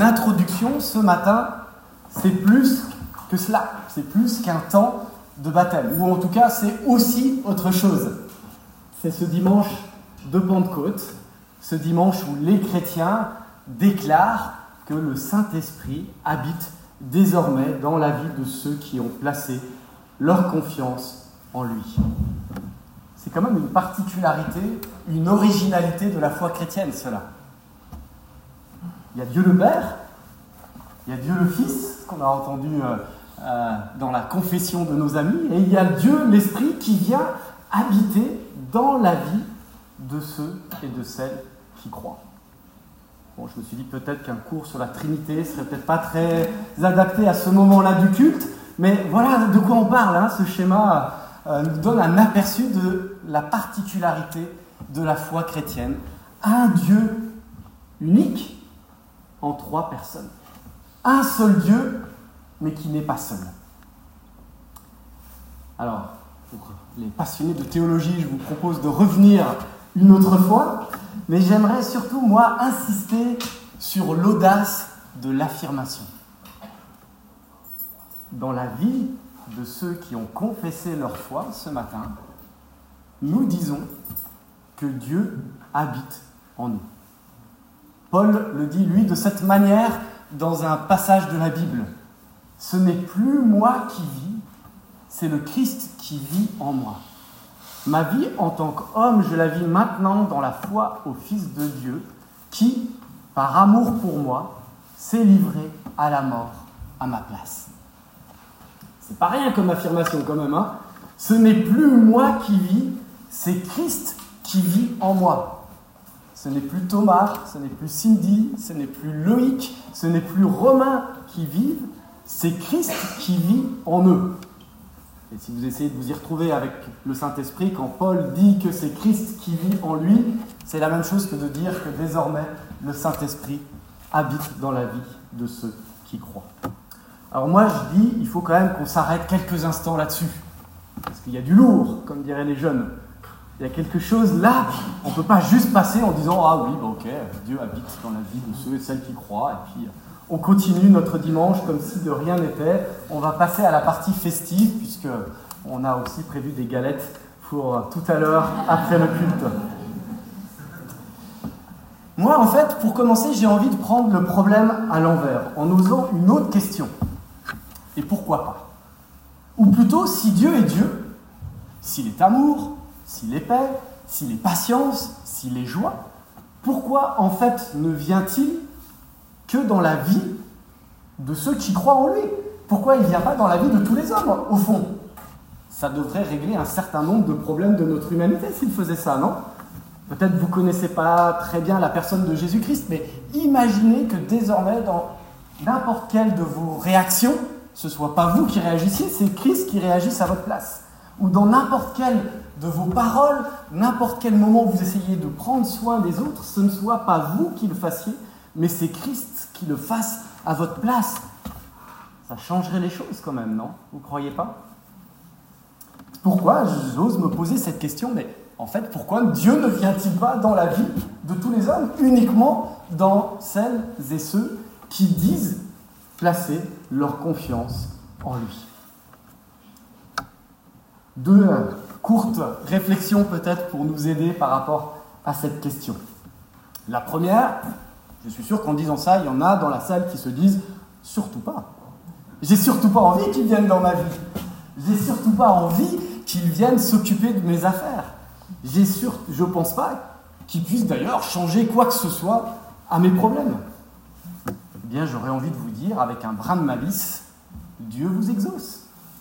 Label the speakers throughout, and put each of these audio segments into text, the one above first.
Speaker 1: introduction ce matin, c'est plus que cela. C'est plus qu'un temps de baptême. Ou en tout cas, c'est aussi autre chose. C'est ce dimanche de Pentecôte, ce dimanche où les chrétiens déclarent que le Saint-Esprit habite désormais dans la vie de ceux qui ont placé leur confiance en lui. C'est quand même une particularité, une originalité de la foi chrétienne, cela. Il y a Dieu le Père, il y a Dieu le Fils, qu'on a entendu dans la confession de nos amis, et il y a Dieu l'Esprit qui vient habiter dans la vie de ceux et de celles qui croient. Bon, je me suis dit peut-être qu'un cours sur la Trinité serait peut-être pas très adapté à ce moment-là du culte, mais voilà de quoi on parle, hein. Ce schéma nous donne un aperçu de la particularité de la foi chrétienne. Un Dieu unique en 3 personnes. Un seul Dieu, mais qui n'est pas seul. Alors, pour les passionnés de théologie, je vous propose de revenir une autre fois, mais j'aimerais surtout, moi, insister sur l'audace de l'affirmation. Dans la vie de ceux qui ont confessé leur foi ce matin, nous disons que Dieu habite en nous. Paul le dit, lui, de cette manière dans un passage de la Bible. Ce n'est plus moi qui vis, c'est le Christ qui vit en moi. Ma vie en tant qu'homme, je la vis maintenant dans la foi au Fils de Dieu, qui, par amour pour moi, s'est livré à la mort à ma place. C'est pas rien comme affirmation quand même, hein. Ce n'est plus moi qui vis, c'est Christ qui vit en moi. Ce n'est plus Thomas, ce n'est plus Cindy, ce n'est plus Loïc, ce n'est plus Romain qui vivent, c'est Christ qui vit en eux. Et si vous essayez de vous y retrouver avec le Saint-Esprit, quand Paul dit que c'est Christ qui vit en lui, c'est la même chose que de dire que désormais le Saint-Esprit habite dans la vie de ceux qui croient. Alors moi je dis, il faut quand même qu'on s'arrête quelques instants là-dessus, parce qu'il y a du lourd, comme diraient les jeunes. Il y a quelque chose là, on ne peut pas juste passer en disant « Ah oui, ok, Dieu habite dans la vie de ceux et celles qui croient », et puis on continue notre dimanche comme si de rien n'était. On va passer à la partie festive, puisqu'on a aussi prévu des galettes pour tout à l'heure, après le culte. Moi, en fait, pour commencer, j'ai envie de prendre le problème à l'envers, en osant une autre question. Et pourquoi pas ? Ou plutôt, si Dieu est Dieu, s'il est amour, s'il est paix, s'il est patience, s'il est joie, pourquoi, en fait, ne vient-il que dans la vie de ceux qui croient en lui? Pourquoi il ne vient pas dans la vie de tous les hommes, au fond? Ça devrait régler un certain nombre de problèmes de notre humanité s'il faisait ça, non? Peut-être que vous ne connaissez pas très bien la personne de Jésus-Christ, mais imaginez que désormais, dans n'importe quelle de vos réactions, ce ne soit pas vous qui réagissiez, c'est Christ qui réagisse à votre place. Ou dans n'importe quelle de vos paroles, n'importe quel moment où vous essayez de prendre soin des autres, ce ne soit pas vous qui le fassiez, mais c'est Christ qui le fasse à votre place. Ça changerait les choses quand même, non? Vous ne croyez pas? Pourquoi j'ose me poser cette question? Mais en fait, pourquoi Dieu ne vient-il pas dans la vie de tous les hommes, uniquement dans celles et ceux qui disent placer leur confiance en lui? 2 courtes réflexions peut-être pour nous aider par rapport à cette question. La première, je suis sûr qu'en disant ça, il y en a dans la salle qui se disent « surtout pas ». J'ai surtout pas envie qu'ils viennent dans ma vie. J'ai surtout pas envie qu'ils viennent s'occuper de mes affaires. Je pense pas qu'ils puissent d'ailleurs changer quoi que ce soit à mes problèmes. Eh bien, j'aurais envie de vous dire, avec un brin de malice, Dieu vous exauce.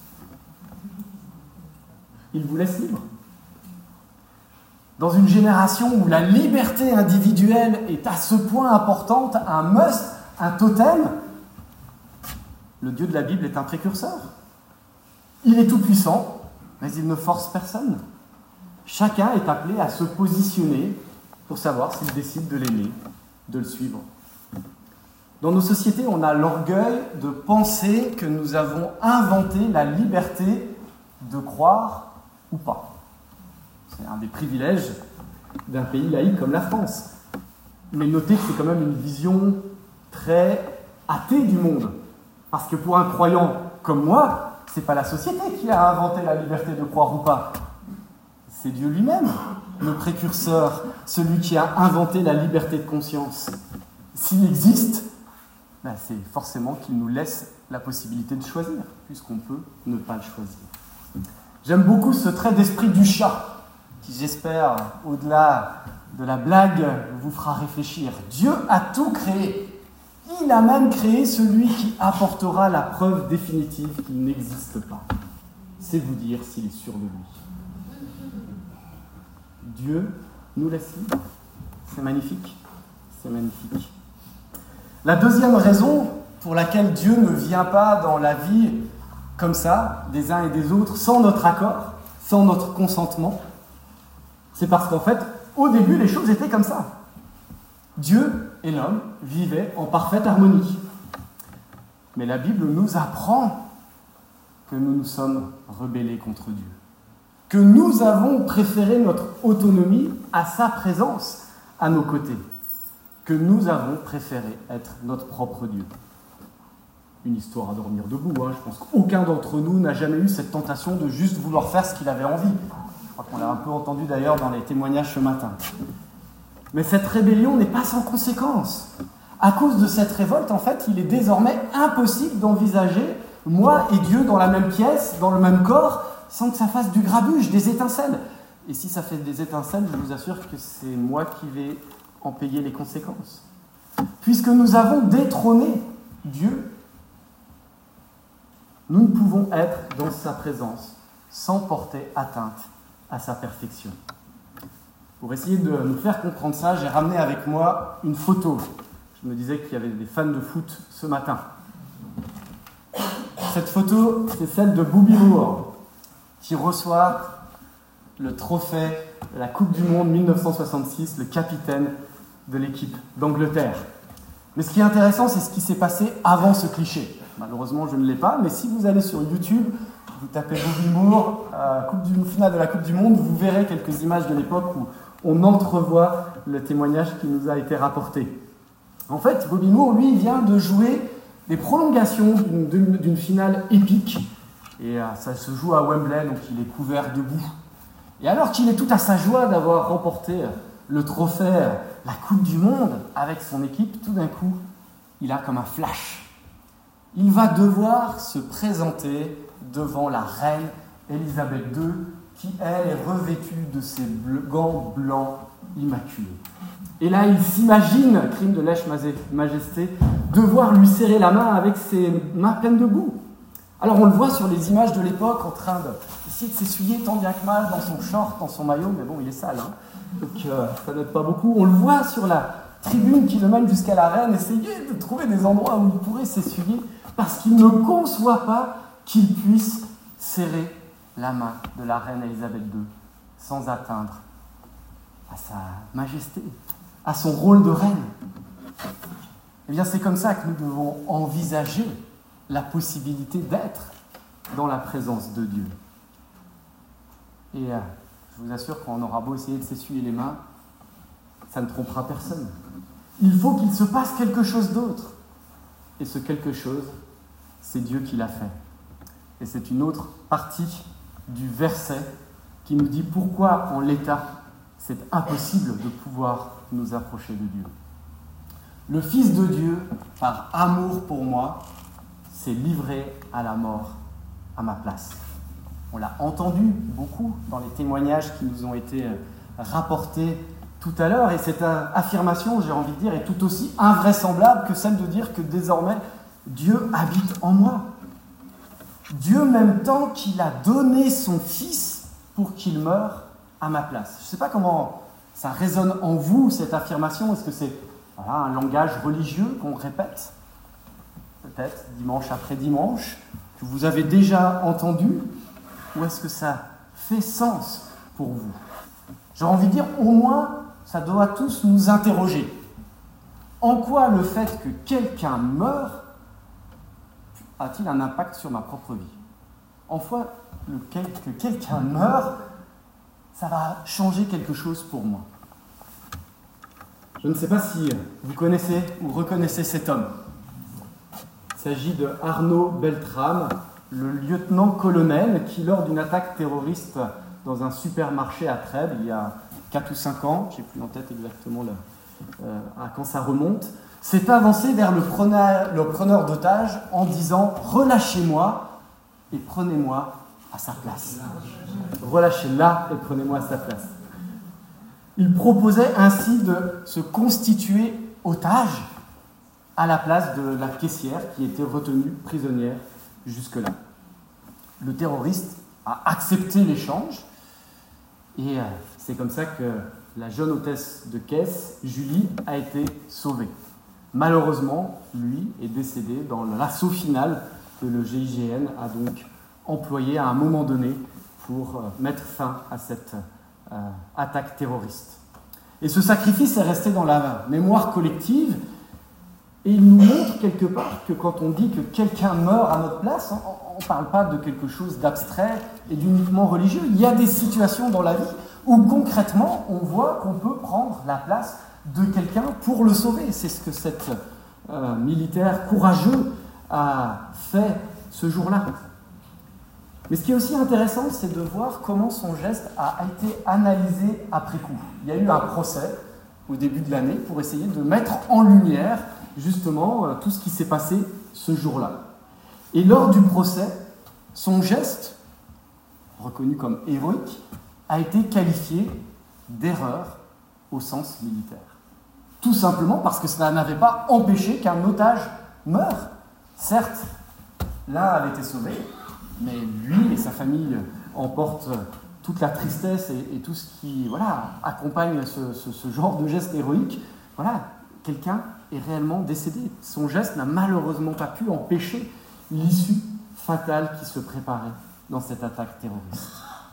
Speaker 1: Il vous laisse libre. Dans une génération où la liberté individuelle est à ce point importante, un must, un totem, le Dieu de la Bible est un précurseur. Il est tout-puissant, mais il ne force personne. Chacun est appelé à se positionner pour savoir s'il décide de l'aimer, de le suivre. Dans nos sociétés, on a l'orgueil de penser que nous avons inventé la liberté de croire ou pas. C'est un des privilèges d'un pays laïque comme la France. Mais notez que c'est quand même une vision très athée du monde. Parce que pour un croyant comme moi, c'est pas la société qui a inventé la liberté de croire ou pas. C'est Dieu lui-même, le précurseur, celui qui a inventé la liberté de conscience. S'il existe, c'est forcément qu'il nous laisse la possibilité de choisir, puisqu'on peut ne pas le choisir. J'aime beaucoup ce trait d'esprit du chat, qui j'espère, au-delà de la blague, vous fera réfléchir. Dieu a tout créé. Il a même créé celui qui apportera la preuve définitive qu'il n'existe pas. C'est vous dire s'il est sûr de lui. Dieu nous laisse libres. C'est magnifique. C'est magnifique. La deuxième raison pour laquelle Dieu ne vient pas dans la vie comme ça, des uns et des autres, sans notre accord, sans notre consentement, c'est parce qu'en fait, au début, les choses étaient comme ça. Dieu et l'homme vivaient en parfaite harmonie. Mais la Bible nous apprend que nous nous sommes rebellés contre Dieu, que nous avons préféré notre autonomie à sa présence à nos côtés, que nous avons préféré être notre propre Dieu. Une histoire à dormir debout, Je pense qu'aucun d'entre nous n'a jamais eu cette tentation de juste vouloir faire ce qu'il avait envie. Je crois qu'on l'a un peu entendu d'ailleurs dans les témoignages ce matin. Mais cette rébellion n'est pas sans conséquences. À cause de cette révolte, en fait, il est désormais impossible d'envisager moi et Dieu dans la même pièce, dans le même corps, sans que ça fasse du grabuge, des étincelles. Et si ça fait des étincelles, je vous assure que c'est moi qui vais en payer les conséquences. Puisque nous avons détrôné Dieu, nous ne pouvons être dans sa présence sans porter atteinte à sa perfection. Pour essayer de nous faire comprendre ça, j'ai ramené avec moi une photo. Je me disais qu'il y avait des fans de foot ce matin. Cette photo, c'est celle de Bobby Moore, qui reçoit le trophée de la Coupe du Monde 1966, le capitaine de l'équipe d'Angleterre. Mais ce qui est intéressant, c'est ce qui s'est passé avant ce cliché. Malheureusement, je ne l'ai pas, mais si vous allez sur YouTube, vous tapez Bobby Moore, finale de la Coupe du Monde, vous verrez quelques images de l'époque où on entrevoit le témoignage qui nous a été rapporté. En fait, Bobby Moore, lui, vient de jouer les prolongations d'une finale épique. Et ça se joue à Wembley, donc il est couvert de boue. Et alors qu'il est tout à sa joie d'avoir remporté le trophée, la Coupe du Monde, avec son équipe, tout d'un coup, il a comme un flash. Il va devoir se présenter devant la reine Élisabeth II, qui, elle, est revêtue de ses gants blancs immaculés. Et là, il s'imagine, crime de lèche-majesté, devoir lui serrer la main avec ses mains pleines de boue. Alors on le voit sur les images de l'époque en train d'essayer de s'essuyer tant bien que mal dans son short, dans son maillot, mais bon, il est sale, donc ça n'aide pas beaucoup. On le voit sur la tribune qui le mène jusqu'à la reine, essayer de trouver des endroits où il pourrait s'essuyer, parce qu'il ne conçoit pas qu'il puisse serrer la main de la reine Élisabeth II sans atteindre à sa majesté, à son rôle de reine. Eh bien, c'est comme ça que nous devons envisager la possibilité d'être dans la présence de Dieu. Et je vous assure qu'on aura beau essayer de s'essuyer les mains, ça ne trompera personne. Il faut qu'il se passe quelque chose d'autre. Et ce quelque chose, c'est Dieu qui l'a fait. Et c'est une autre partie du verset qui nous dit pourquoi, en l'état, c'est impossible de pouvoir nous approcher de Dieu. Le Fils de Dieu, par amour pour moi, s'est livré à la mort à ma place. On l'a entendu beaucoup dans les témoignages qui nous ont été rapportés tout à l'heure, et cette affirmation, j'ai envie de dire, est tout aussi invraisemblable que celle de dire que désormais, Dieu habite en moi. Dieu m'aime tant qu'il a donné son Fils pour qu'il meure à ma place. Je ne sais pas comment ça résonne en vous, cette affirmation. Est-ce que c'est un langage religieux qu'on répète, peut-être dimanche après dimanche, que vous avez déjà entendu, ou est-ce que ça fait sens pour vous? J'ai envie de dire, au moins, ça doit tous nous interroger. En quoi le fait que quelqu'un meure a-t-il un impact sur ma propre vie? En quoi que quelqu'un meure, ça va changer quelque chose pour moi? Je ne sais pas si vous connaissez ou reconnaissez cet homme. Il s'agit de Arnaud Beltrame, le lieutenant-colonel qui, lors d'une attaque terroriste dans un supermarché à Trèbes, il y a 4 ou 5 ans, je n'ai plus en tête exactement à quand ça remonte, s'est avancé vers le preneur d'otages en disant « Relâchez-moi et prenez-moi à sa place. » Relâchez-la et prenez-moi à sa place. Il proposait ainsi de se constituer otage à la place de la caissière qui était retenue prisonnière jusque-là. Le terroriste a accepté l'échange et c'est comme ça que la jeune hôtesse de caisse, Julie, a été sauvée. Malheureusement, lui est décédé dans l'assaut final que le GIGN a donc employé à un moment donné pour mettre fin à cette attaque terroriste. Et ce sacrifice est resté dans la mémoire collective et il nous montre quelque part que quand on dit que quelqu'un meurt à notre place, on ne parle pas de quelque chose d'abstrait et d'uniquement religieux. Il y a des situations dans la vie où concrètement on voit qu'on peut prendre la place de quelqu'un pour le sauver. C'est ce que cet militaire courageux a fait ce jour-là. Mais ce qui est aussi intéressant, c'est de voir comment son geste a été analysé après coup. Il y a eu un procès au début de l'année pour essayer de mettre en lumière justement tout ce qui s'est passé ce jour-là. Et lors du procès, son geste, reconnu comme héroïque, a été qualifié d'erreur au sens militaire. Tout simplement parce que cela n'avait pas empêché qu'un otage meure. Certes, l'un avait été sauvé, mais lui et sa famille en portent toute la tristesse et tout ce qui accompagne ce genre de geste héroïque. Voilà, quelqu'un est réellement décédé. Son geste n'a malheureusement pas pu empêcher l'issue fatale qui se préparait dans cette attaque terroriste.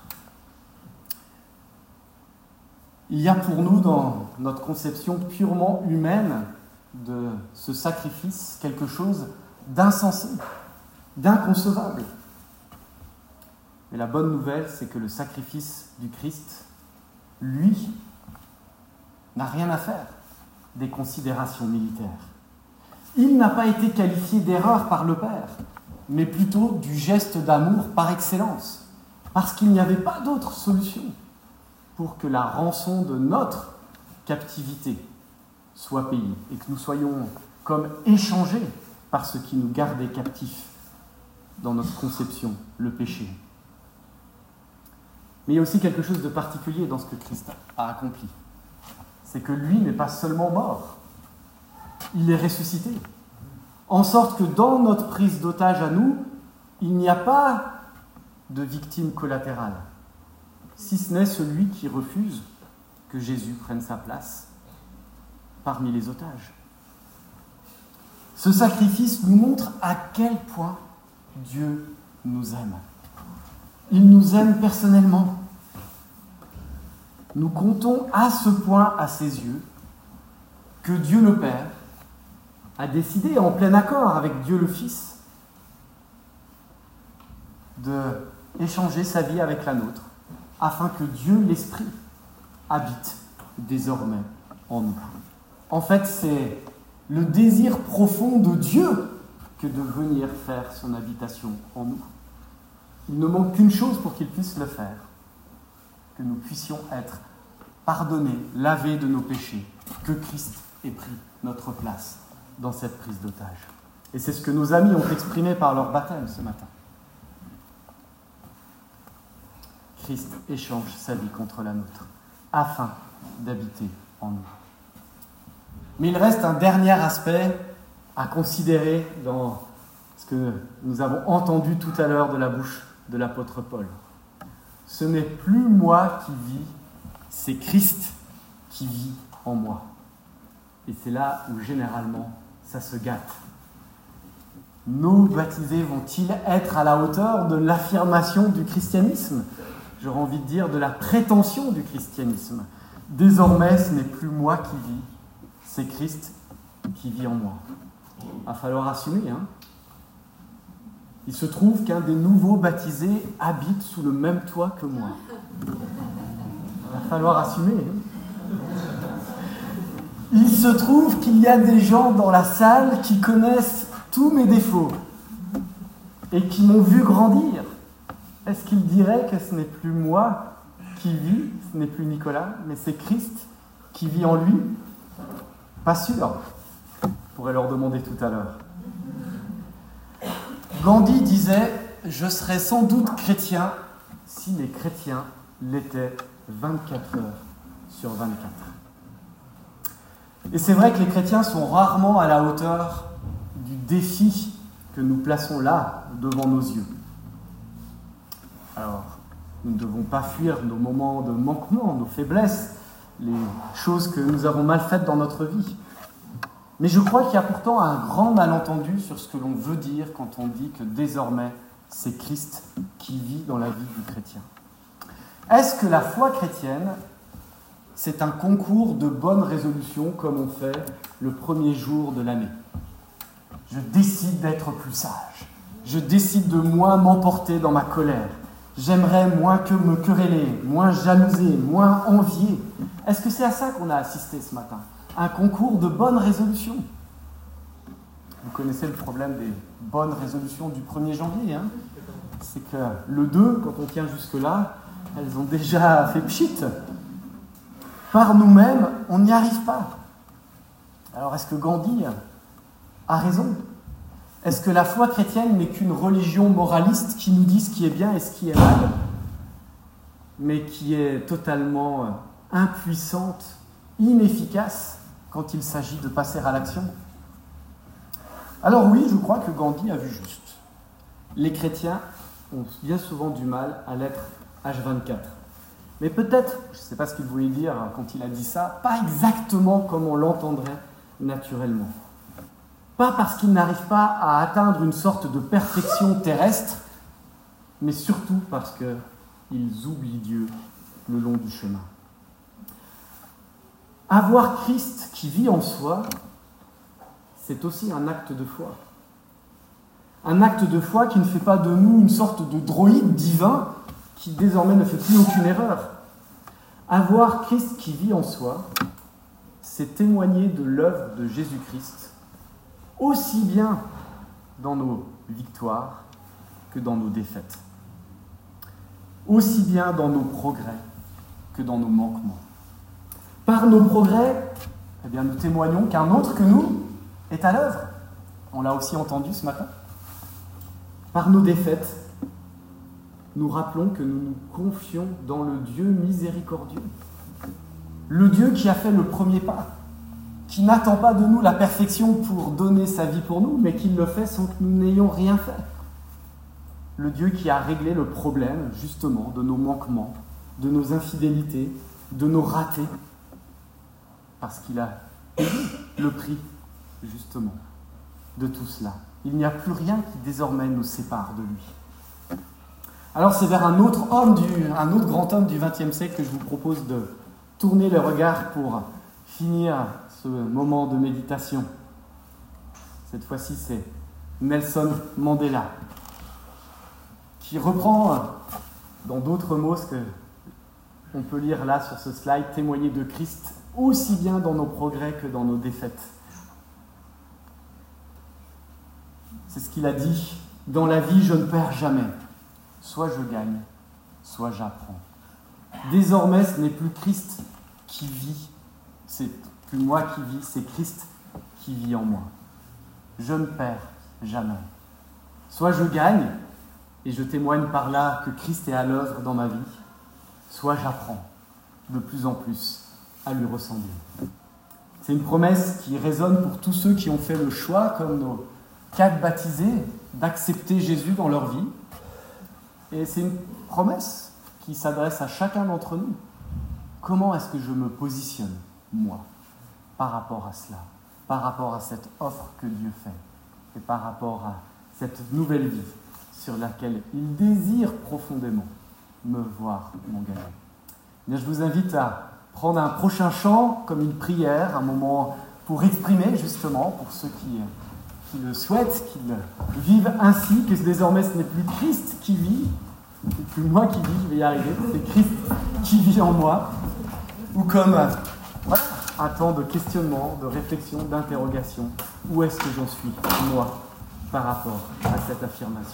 Speaker 1: Il y a pour nous, dans notre conception purement humaine de ce sacrifice, quelque chose d'insensé, d'inconcevable. Mais la bonne nouvelle, c'est que le sacrifice du Christ, lui, n'a rien à faire des considérations militaires. Il n'a pas été qualifié d'erreur par le Père, mais plutôt du geste d'amour par excellence, parce qu'il n'y avait pas d'autre solution pour que la rançon de notre captivité soit payée et que nous soyons comme échangés par ce qui nous gardait captifs dans notre conception, le péché. Mais il y a aussi quelque chose de particulier dans ce que Christ a accompli. C'est que lui n'est pas seulement mort, il est ressuscité. En sorte que dans notre prise d'otage à nous, il n'y a pas de victime collatérale, si ce n'est celui qui refuse que Jésus prenne sa place parmi les otages. Ce sacrifice nous montre à quel point Dieu nous aime. Il nous aime personnellement. Nous comptons à ce point à ses yeux que Dieu le Père a décidé, en plein accord avec Dieu le Fils, d'échanger sa vie avec la nôtre, afin que Dieu l'Esprit habite désormais en nous. En fait, c'est le désir profond de Dieu que de venir faire son habitation en nous. Il ne manque qu'une chose pour qu'il puisse le faire, que nous puissions être pardonnés, lavés de nos péchés, que Christ ait pris notre place dans cette prise d'otage. Et c'est ce que nos amis ont exprimé par leur baptême ce matin. Christ échange sa vie contre la nôtre, afin d'habiter en nous. Mais il reste un dernier aspect à considérer dans ce que nous avons entendu tout à l'heure de la bouche de l'apôtre Paul. Ce n'est plus moi qui vis, c'est Christ qui vit en moi. Et c'est là où généralement ça se gâte. Nos baptisés vont-ils être à la hauteur de l'affirmation du christianisme ? J'aurais envie de dire de la prétention du christianisme. Désormais, ce n'est plus moi qui vis, c'est Christ qui vit en moi. Il va falloir assumer, hein ? Il se trouve qu'un des nouveaux baptisés habite sous le même toit que moi. Il va falloir assumer. Il se trouve qu'il y a des gens dans la salle qui connaissent tous mes défauts et qui m'ont vu grandir. Est-ce qu'ils diraient que ce n'est plus moi qui vis, ce n'est plus Nicolas, mais c'est Christ qui vit en lui? Pas sûr. Je pourrais leur demander tout à l'heure. Gandhi disait « Je serais sans doute chrétien si les chrétiens l'étaient 24 heures sur 24. » Et c'est vrai que les chrétiens sont rarement à la hauteur du défi que nous plaçons là, devant nos yeux. Alors, nous ne devons pas fuir nos moments de manquement, nos faiblesses, les choses que nous avons mal faites dans notre vie. Mais je crois qu'il y a pourtant un grand malentendu sur ce que l'on veut dire quand on dit que désormais, c'est Christ qui vit dans la vie du chrétien. Est-ce que la foi chrétienne, c'est un concours de bonnes résolutions comme on fait le premier jour de l'année? Je décide d'être plus sage. Je décide de moins m'emporter dans ma colère. J'aimerais moins que me quereller, moins jalouser, moins envier. Est-ce que c'est à ça qu'on a assisté ce matin? Un concours de bonnes résolutions. Vous connaissez le problème des bonnes résolutions du 1er janvier. C'est que le 2, quand on tient jusque-là, elles ont déjà fait pchit. Par nous-mêmes, on n'y arrive pas. Alors est-ce que Gandhi a raison? Est-ce que la foi chrétienne n'est qu'une religion moraliste qui nous dit ce qui est bien et ce qui est mal, mais qui est totalement impuissante, inefficace quand il s'agit de passer à l'action? Alors oui, je crois que Gandhi a vu juste. Les chrétiens ont bien souvent du mal à l'être H24. Mais peut-être, je ne sais pas ce qu'il voulait dire quand il a dit ça, pas exactement comme on l'entendrait naturellement. Pas parce qu'ils n'arrivent pas à atteindre une sorte de perfection terrestre, mais surtout parce qu'ils oublient Dieu le long du chemin. Avoir Christ qui vit en soi, c'est aussi un acte de foi. Un acte de foi qui ne fait pas de nous une sorte de droïde divin qui désormais ne fait plus aucune erreur. Avoir Christ qui vit en soi, c'est témoigner de l'œuvre de Jésus-Christ, aussi bien dans nos victoires que dans nos défaites, aussi bien dans nos progrès que dans nos manquements. Par nos progrès, eh bien, nous témoignons qu'un autre que nous est à l'œuvre. On l'a aussi entendu ce matin. Par nos défaites, nous rappelons que nous nous confions dans le Dieu miséricordieux, le Dieu qui a fait le premier pas, qui n'attend pas de nous la perfection pour donner sa vie pour nous, mais qui le fait sans que nous n'ayons rien fait. Le Dieu qui a réglé le problème, justement, de nos manquements, de nos infidélités, de nos ratés, parce qu'il a payé le prix, justement, de tout cela. Il n'y a plus rien qui désormais nous sépare de lui. Alors c'est vers un autre grand homme du XXe siècle que je vous propose de tourner le regard pour finir ce moment de méditation. Cette fois-ci, c'est Nelson Mandela, qui reprend dans d'autres mots ce qu'on peut lire là sur ce slide, témoigner de Christ aussi bien dans nos progrès que dans nos défaites. C'est ce qu'il a dit, « Dans la vie, je ne perds jamais. Soit je gagne, soit j'apprends. Désormais, ce n'est plus Christ qui vit, c'est plus moi qui vis, c'est Christ qui vit en moi. Je ne perds jamais. Soit je gagne, et je témoigne par là que Christ est à l'œuvre dans ma vie, soit j'apprends de plus en plus à lui ressembler. » C'est une promesse qui résonne pour tous ceux qui ont fait le choix, comme nos 4 baptisés, d'accepter Jésus dans leur vie. Et c'est une promesse qui s'adresse à chacun d'entre nous. Comment est-ce que je me positionne, moi, par rapport à cela, par rapport à cette offre que Dieu fait, et par rapport à cette nouvelle vie sur laquelle il désire profondément me voir m'engager. Bien, je vous invite à prendre un prochain chant comme une prière, un moment pour exprimer justement, pour ceux qui le souhaitent, qui le vivent ainsi, que désormais ce n'est plus Christ qui vit, c'est plus moi qui vis, je vais y arriver, c'est Christ qui vit en moi. Ou comme, voilà, à tant de questionnements, de réflexions, d'interrogations. Où est-ce que j'en suis, moi, par rapport à cette affirmation ?